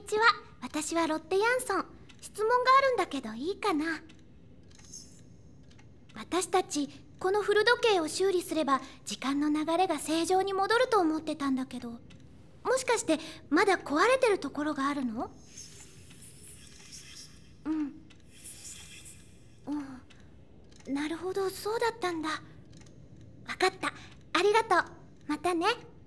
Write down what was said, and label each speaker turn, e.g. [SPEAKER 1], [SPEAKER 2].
[SPEAKER 1] ちは。私はロッテ・ヤンソン。質問があるんだけどいいかな。私たちこの古時計を修理すれば時間の流れが正常に戻ると思ってたんだけど、もしかしてまだ壊れてるところがあるの？なるほど、そうだったんだ。わかった。ありがとう。またね。